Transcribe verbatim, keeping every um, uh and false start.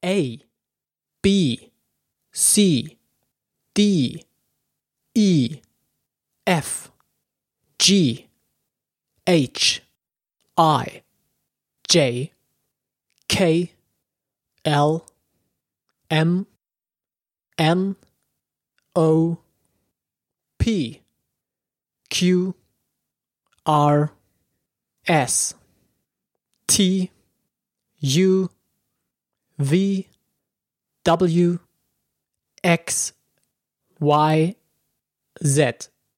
A, B, C, D, E, F, G, H, I, J, K, L, M, N, O, P, Q, R, S, T, U, V, W, X, Y, Z.